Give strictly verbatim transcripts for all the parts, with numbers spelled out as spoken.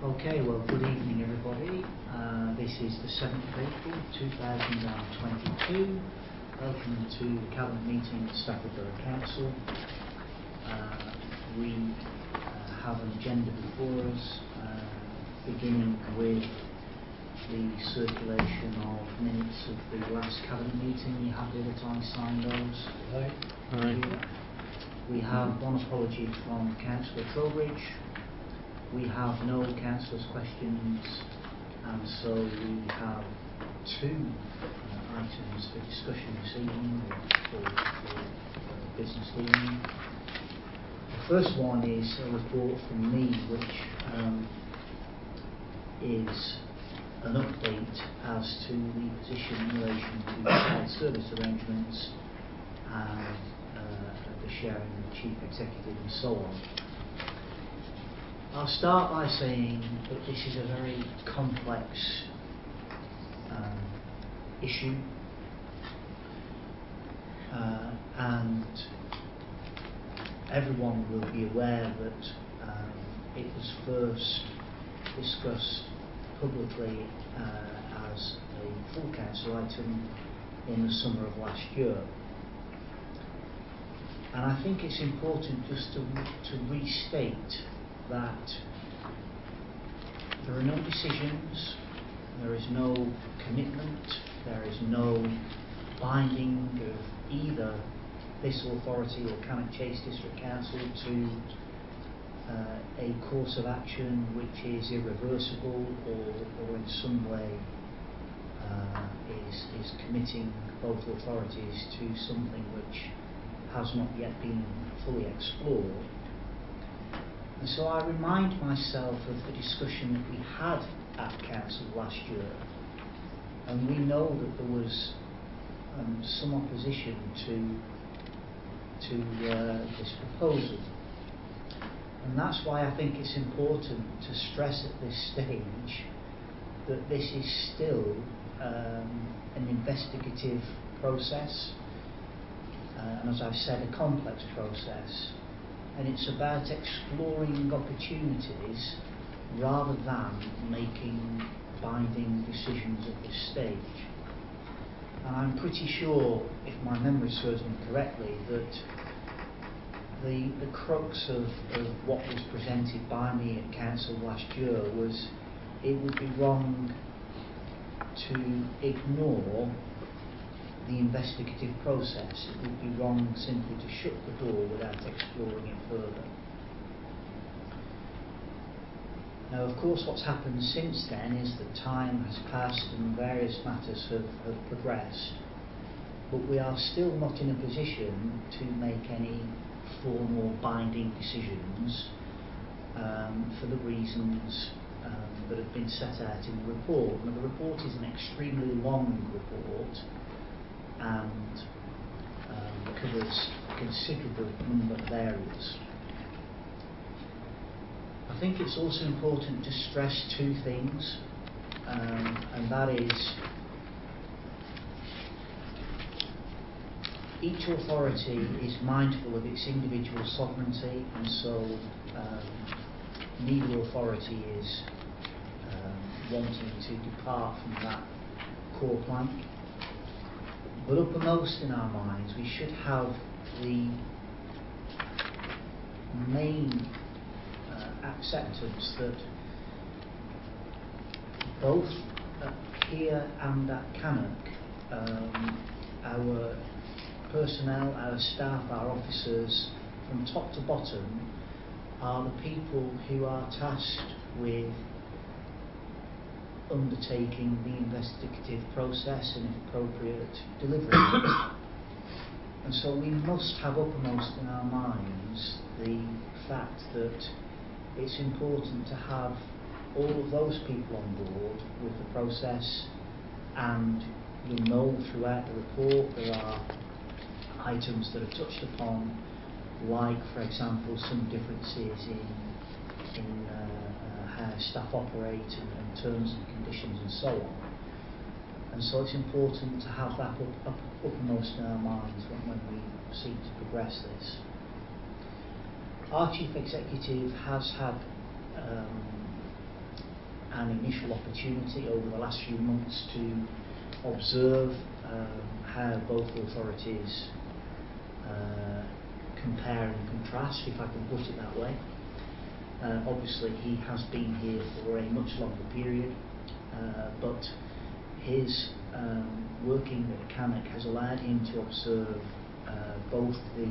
Okay, well, good evening, everybody. Uh, this is the seventh of April two thousand twenty-two. Welcome to the Cabinet meeting at Stafford Borough Council. Uh, we uh, have an agenda before us, uh, beginning with the circulation of minutes of the last Cabinet meeting. You happy that I signed those? Aye. Aye. We have one apology from Councillor Trowbridge. We have no councillors' questions, and so we have two uh, items for discussion this evening, or for, for uh, business evening. The first one is a report from me, which um, is an update as to the position in relation to shared service arrangements and uh, the sharing of the chief executive and so on. I'll start by saying that this is a very complex um, issue, uh, and everyone will be aware that um, it was first discussed publicly uh, as a full council item in the summer of last year. And I think it's important just to, to restate that there are no decisions, there is no commitment, there is no binding of either this authority or Cannock Chase District Council to uh, a course of action which is irreversible or, or in some way uh, is, is committing both authorities to something which has not yet been fully explored. And so I remind myself of the discussion that we had at Council last year, and we know that there was um, some opposition to, to uh, this proposal. And that's why I think it's important to stress at this stage that this is still um, an investigative process, uh, and as I've said, a complex process. And it's about exploring opportunities rather than making binding decisions at this stage. And I'm pretty sure, if my memory serves me correctly, that the, the crux of, of what was presented by me at Council last year was it would be wrong to ignore the investigative process. It would be wrong simply to shut the door without exploring it further. Now, of course, what's happened since then is that time has passed and various matters have, have progressed, but we are still not in a position to make any formal binding decisions um, for the reasons um, that have been set out in the report. Now, the report is an extremely long report and um, covers a considerable number of areas. I think it's also important to stress two things, um, and that is each authority is mindful of its individual sovereignty, and so um, neither authority is um, wanting to depart from that core plank. But uppermost in our minds, we should have the main uh, acceptance that both uh, here and at Cannock, um, our personnel, our staff, our officers, from top to bottom, are the people who are tasked with undertaking the investigative process and, if appropriate, delivering it. And so we must have uppermost in our minds the fact that it's important to have all of those people on board with the process, and you'll know throughout the report there are items that are touched upon, like, for example, some differences in, in uh, how staff operate and, and terms and conditions and so on. And so it's important to have that up, up, uppermost in our minds when, when we seek to progress this. Our Chief Executive has had um, an initial opportunity over the last few months to observe um, how both authorities uh, compare and contrast, if I can put it that way. Uh, obviously he has been here for a much longer period, uh, but his um, working at Cannock has allowed him to observe uh, both the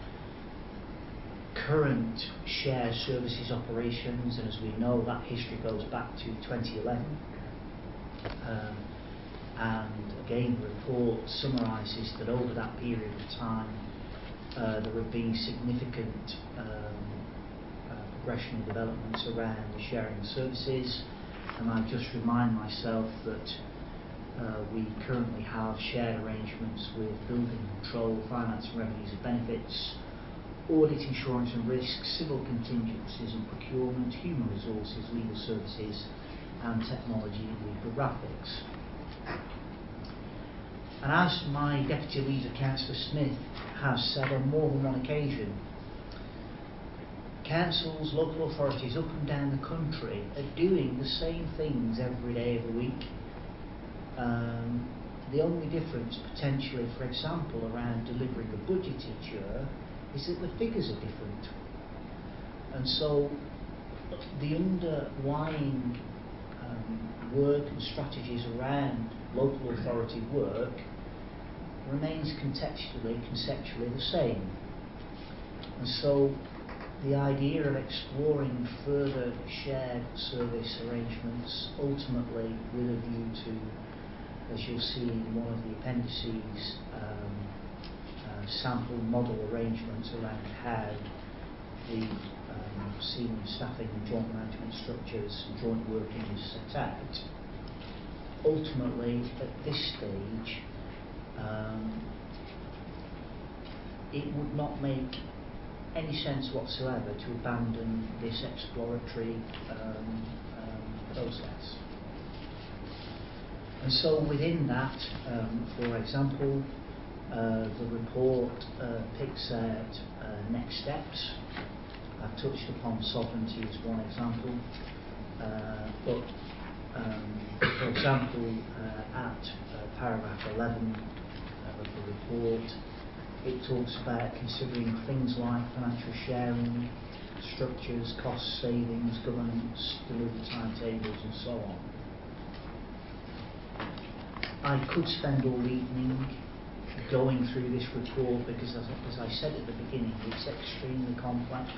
current shared services operations, and as we know that history goes back to twenty eleven, um, and again the report summarises that over that period of time uh, there have been significant um, progression and developments around the sharing of services. And I just remind myself that uh, we currently have shared arrangements with building control, finance and revenues and benefits, audit, insurance and risks, civil contingencies and procurement, human resources, legal services and technology and infographics. And as my Deputy Leader, Councillor Smith, has said on more than one occasion, councils, local authorities up and down the country are doing the same things every day of the week. Um, the only difference potentially, for example, around delivering a budget each year is that the figures are different. And so the underlying um, work and strategies around local authority work remains contextually, conceptually the same. And so the idea of exploring further shared service arrangements, ultimately with a view to, as you'll see in one of the appendices, um, uh, sample model arrangements around how the um, senior staffing and joint management structures and joint working is set out. Ultimately, at this stage, um, it would not make any sense whatsoever to abandon this exploratory um, um, process. And so within that, um, for example, uh, the report uh, picks out uh, next steps. I've touched upon sovereignty as one example, uh, but um, for example, uh, at uh, paragraph eleven uh, of the report, it talks about considering things like financial sharing, structures, cost savings, governance, delivery timetables and so on. I could spend all evening going through this report because, as, as I said at the beginning, it's extremely complex.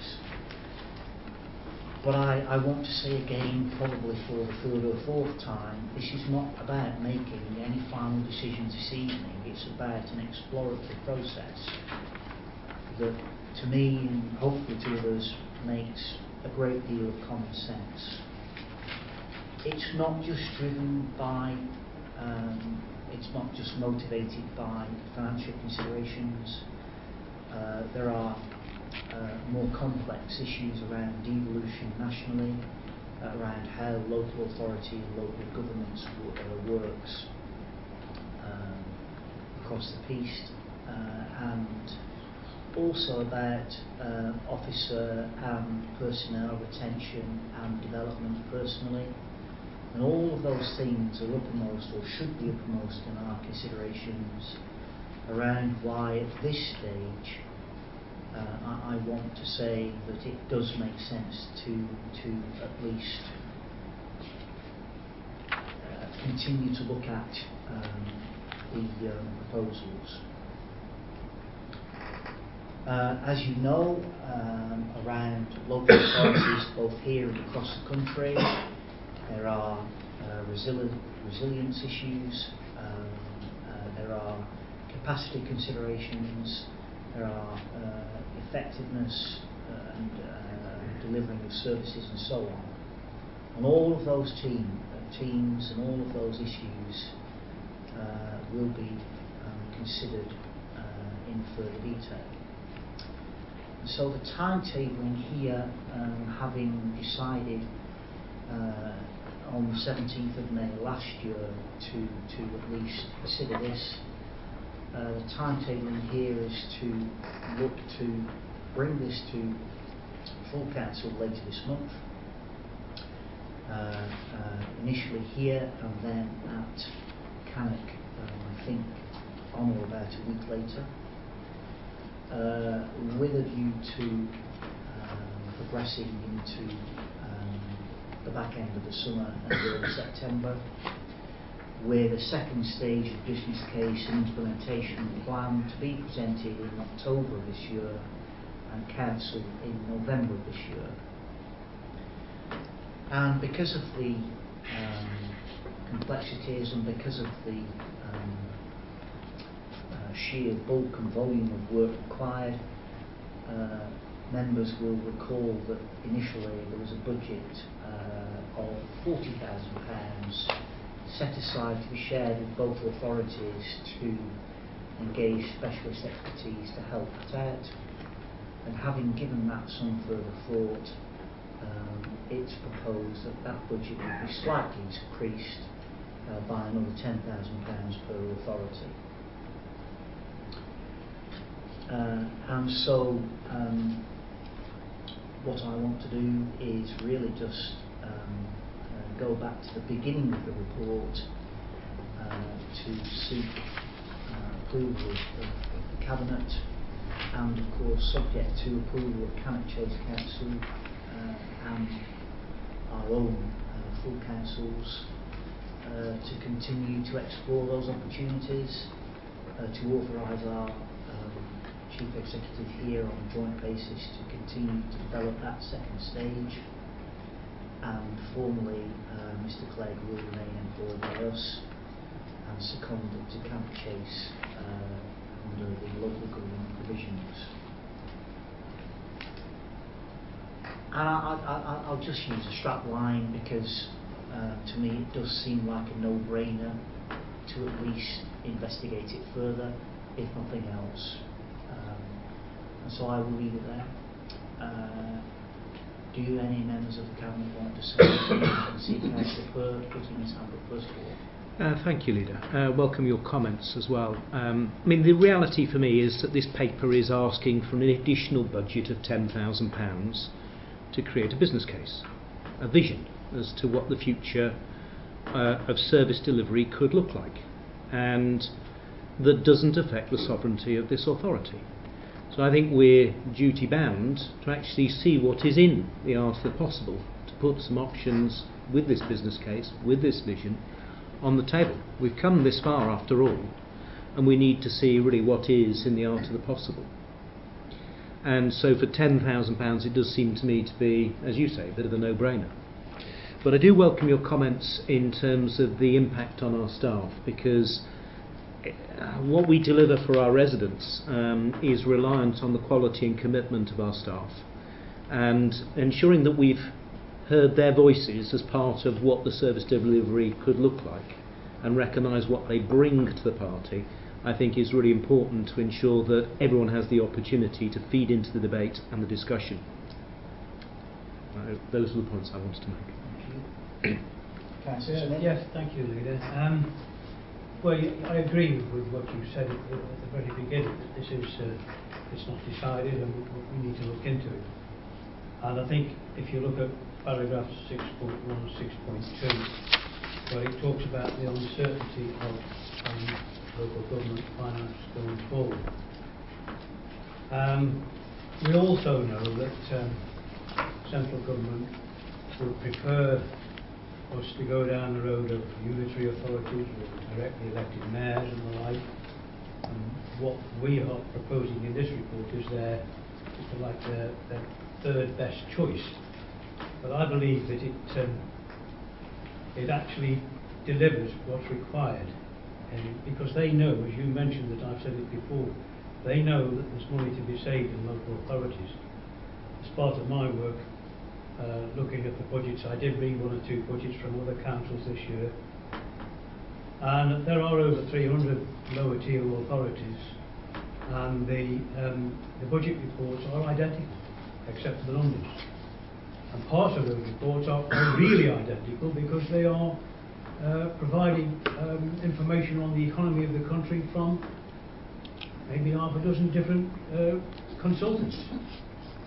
But I, I want to say again, probably for the third or fourth time, this is not about making any final decisions this evening. It's about an exploratory process that, to me and hopefully to others, makes a great deal of common sense. It's not just driven by, um, it's not just motivated by financial considerations. Uh, there are Uh, more complex issues around devolution nationally, uh, around how local authority and local governments w uh, works um, across the piece, uh, and also about uh, officer and personnel retention and development personally. And all of those things are uppermost, or should be uppermost, in our considerations around why at this stage Uh, I, I want to say that it does make sense to to at least uh, continue to look at um, the um, proposals. Uh, as you know, um, around local authorities, both here and across the country, there are uh, resili resilience issues, um, uh, there are capacity considerations, there are uh, effectiveness uh, and uh, delivering of services and so on. And all of those team, uh, teams and all of those issues uh, will be um, considered uh, in further detail. So the timetabling here, um, having decided uh, on the seventeenth of May last year to, to at least consider this, Uh, the timetabling here is to look to bring this to full council later this month, uh, uh, initially here and then at Cannock, um, I think, on or about a week later, uh, with a view to um, progressing into um, the back end of the summer and early September, with a second stage of business case and implementation plan to be presented in October of this year and council in November of this year. And because of the um, complexities and because of the um, uh, sheer bulk and volume of work required, uh, members will recall that initially there was a budget uh, of forty thousand pounds set aside to be shared with both authorities to engage specialist expertise to help that out. And having given that some further thought, um, it's proposed that that budget will be slightly increased uh, by another ten thousand pounds per authority. Uh, and so um, what I want to do is really just um, uh, go back to the beginning of the report uh, to seek uh, approval of, of the Cabinet, and of course subject to approval of Cannock Chase Council uh, and our own uh, full councils, uh, to continue to explore those opportunities, uh, to authorise our um, Chief Executive here on a joint basis to continue to develop that second stage, and formally uh, Mr Clegg will remain employed by us and seconded to Cannock Chase uh, under the local government provisions. And I, I, I, I'll just use a strap line because uh, to me it does seem like a no-brainer to at least investigate it further, if nothing else. Um, and so I will leave it there. Uh, do any members of the Cabinet want to say anything? I can see Councillor Purd putting his hand up first of all. Uh, thank you, Leader. Uh, welcome your comments as well. Um, I mean, the reality for me is that this paper is asking for an additional budget of ten thousand pounds to create a business case, a vision as to what the future uh, of service delivery could look like, and that doesn't affect the sovereignty of this authority. So I think we're duty bound to actually see what is in the art of the possible, to put some options with this business case, with this vision, on the table. We've come this far after all, and we need to see really what is in the art of the possible. And so for ten thousand pounds it does seem to me to be, as you say, a bit of a no-brainer. But I do welcome your comments in terms of the impact on our staff, because what we deliver for our residents um, is reliant on the quality and commitment of our staff, and ensuring that we've heard their voices as part of what the service delivery could look like and recognise what they bring to the party, I think is really important to ensure that everyone has the opportunity to feed into the debate and the discussion. Uh, those are the points I wanted to make. Uh, yes, thank you, Leader. Um, well, I agree with what you said at the, at the very beginning, that this is uh, it's not decided and we, we need to look into it. And I think if you look at paragraph six point one, six point two, where it talks about the uncertainty of um, local government finance going forward. Um, we also know that um, central government would prefer us to go down the road of unitary authorities or directly elected mayors and the like. And what we are proposing in this report is their, if you like, their, their third best choice. But I believe that it um, it actually delivers what's required, and because they know, as you mentioned, that I've said it before, they know that there's money to be saved in local authorities. As part of my work, uh, looking at the budgets, I did read one or two budgets from other councils this year, and there are over three hundred lower tier authorities, and the um, the budget reports are identical, except for the numbers. And part of those reports are, are really identical because they are uh, providing um, information on the economy of the country from maybe half a dozen different uh, consultants.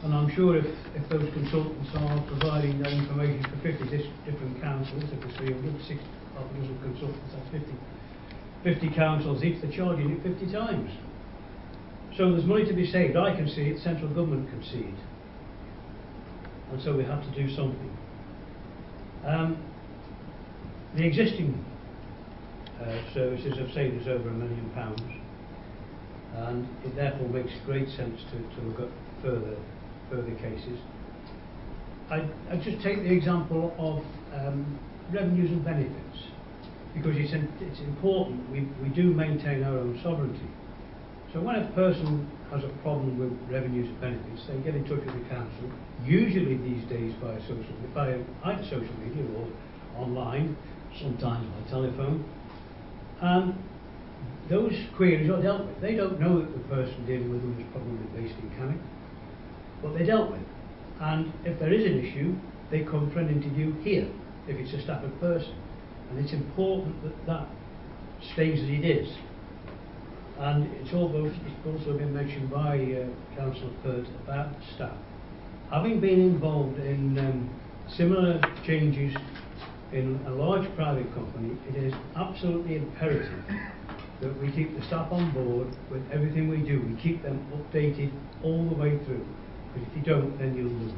And I'm sure if, if those consultants are providing that information for fifty dis different councils, if there's three hundred, sixty, half a dozen consultants, that's fifty, fifty councils each, they're charging it fifty times. So there's money to be saved. I can see it, central government can see it. And so we have to do something. Um, the existing uh, services have saved us over a million pounds, and it therefore makes great sense to, to look at further further cases. I I just take the example of um, revenues and benefits, because it's in, it's important we we do maintain our own sovereignty. So when a person has a problem with revenues and benefits, they get in touch with the council, usually these days via social, via either social media or online, sometimes by telephone, and those queries are dealt with. They don't know that the person dealing with them is probably based in Cannock, but they're dealt with. And if there is an issue, they come for an interview here, if it's a Stafford person. And it's important that that stays as it is. And it's also, it's also been mentioned by uh, Councillor Pert about staff. Having been involved in um, similar changes in a large private company, it is absolutely imperative that we keep the staff on board with everything we do. We keep them updated all the way through. Because if you don't, then you'll lose.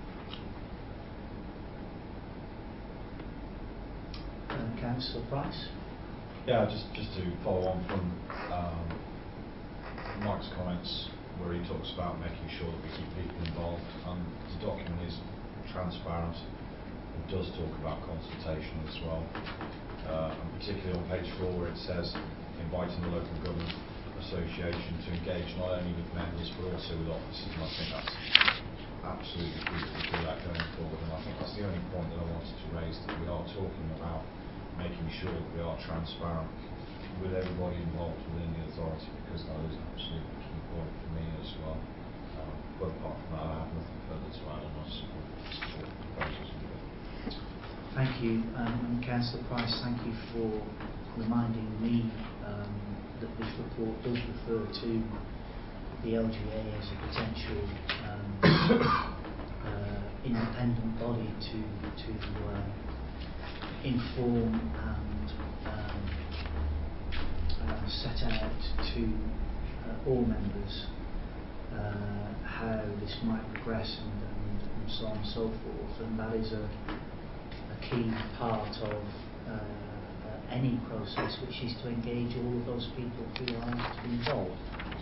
Uh, Councillor Price? Yeah, just, just to follow on from um, Mike's comments, where he talks about making sure that we keep people involved, and the document is transparent. It does talk about consultation as well, uh, and particularly on page four where it says inviting the local government association to engage not only with members but also with officers, and I think that's absolutely key that we do that going forward. And I think that's the only point that I wanted to raise, that we are talking about making sure that we are transparent with everybody involved within the authority, because that is an absolutely key point for me as well. Um, but apart from that, I have nothing further to add, and I support support the proposals. Thank you, um, and Councillor Price, thank you for reminding me um, that this report does refer to the L G A as a potential um, uh, independent body to to uh, inform and um, uh, set out to uh, all members uh, how this might progress and, and, and so on and so forth, and that is a, a key part of uh, uh, any process, which is to engage all of those people who are to be involved.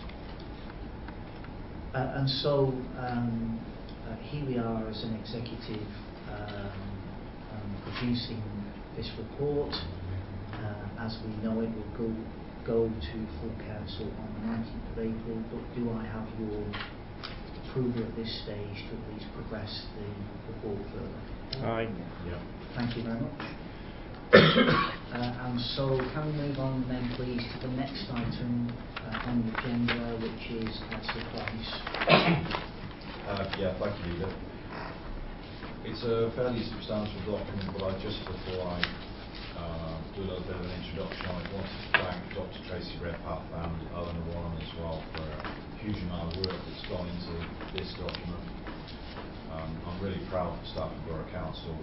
Uh, and so um, uh, here we are as an executive um, um, producing this report. Uh, as we know, it will go go to full council on the nineteenth of April, but do I have your approval at this stage to at least progress the report further? Aye. Yeah. Thank you very much. uh, and so can we move on then please to the next item uh, on the agenda, which is Councillor Price. Uh, yeah, thank you. It's a fairly substantial document, but I just before I uh, do a little bit of an introduction, I wanted to thank Doctor Tracy Redpath and Eleanor Warren as well for a huge amount of work that's gone into this document. Um, I'm really proud for Stafford Borough Council.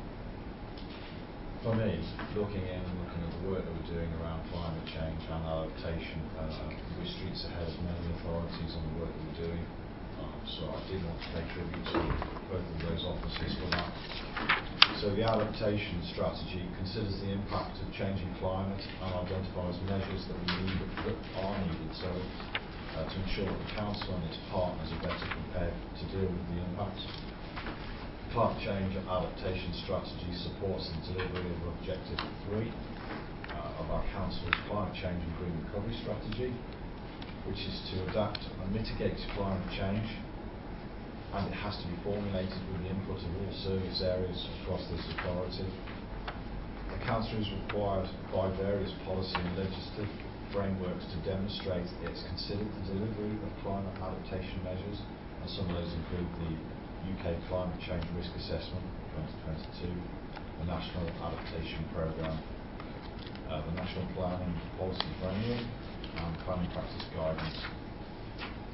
For me, looking in and looking at the work that we're doing around climate change and adaptation, uh, we're streets ahead of many authorities on the work that we're doing. Um, so I did want to pay tribute to both of those officers for that. So the adaptation strategy considers the impact of changing climate and identifies measures that we need that are needed so uh, to ensure that the council and its partners are better prepared to deal with the impacts. Climate change and adaptation strategy supports the delivery of Objective three uh, of our council's climate change and green recovery strategy, which is to adapt and mitigate climate change, and it has to be formulated with the input of all service areas across this authority. The council is required by various policy and legislative frameworks to demonstrate it's considered the delivery of climate adaptation measures, and some of those include the U K Climate Change Risk Assessment twenty twenty-two, the National Adaptation Programme, uh, the National Planning Policy Framework, and Planning Practice Guidance.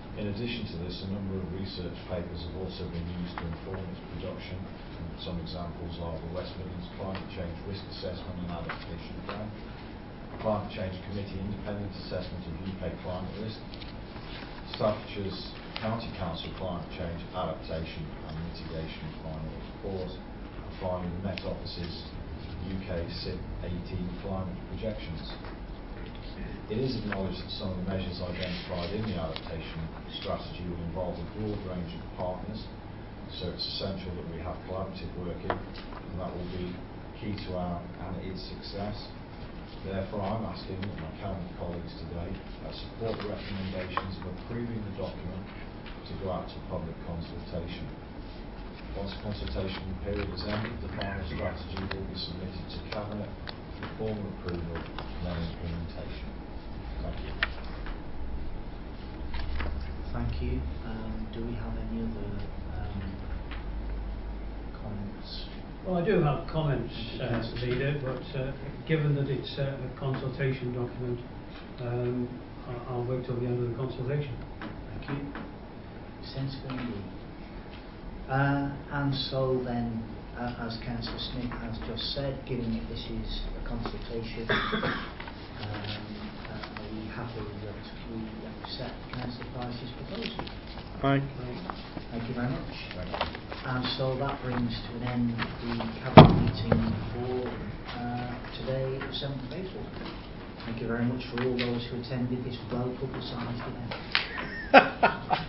In addition to this, a number of research papers have also been used to inform its production. And some examples are the West Midlands Climate Change Risk Assessment and Adaptation Plan, Climate Change Committee Independent Assessment of U K Climate Risk, Staffordshire's County Council Climate Change Adaptation and Mitigation Final Report, and finally the Met Office's U K C I P eighteen climate projections. It is acknowledged that some of the measures identified in the adaptation strategy will involve a broad range of partners, so it's essential that we have collaborative working, and that will be key to our and its success. Therefore, I'm asking that my cabinet colleagues today uh, support the recommendations of approving the document to go out to public consultation. Once the consultation period is ended, the final strategy will be submitted to cabinet for formal approval and then implementation. Thank you. Thank you. Um, do we have any other um, comments? Well, I do have comments, uh, Leader, but uh, given that it's uh, a consultation document, um, I- I'll wait till the end of the consultation. Thank you. Sensible indeed. Uh, and so then, uh, as Councillor Smith has just said, given that this is a consultation, um, uh, are we happy that we accept Councillor Price's proposal? Aye. Thank you very much. And so that brings to an end the Cabinet meeting for uh, today, the seventh of April. Thank you very much for all those who attended this well publicised event.